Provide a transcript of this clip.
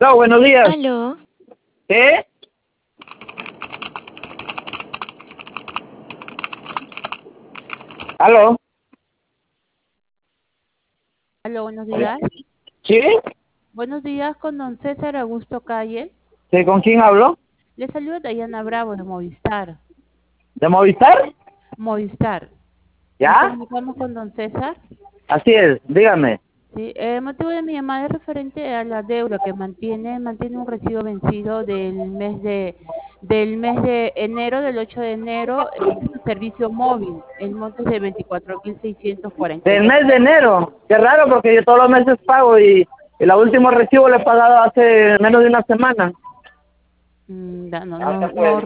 Hola, buenos días. Aló, ¿Qué? ¿Aló? Aló, buenos días. ¿Sí? Buenos días con don César Augusto Calle. ¿Sí? ¿Con quién hablo? Le saluda Dayana Bravo de Movistar. ¿De Movistar? Movistar. Nos ¿Ya? comunicamos con don César. Así es, dígame. Sí, el motivo de mi llamada es referente a la deuda que mantiene un recibo vencido del mes de enero, del 8 de enero, de su servicio móvil. El monto es de 24.642 Del mes de pesos. enero. Qué raro porque yo todos los meses pago y el último recibo lo he pagado hace menos de una semana. No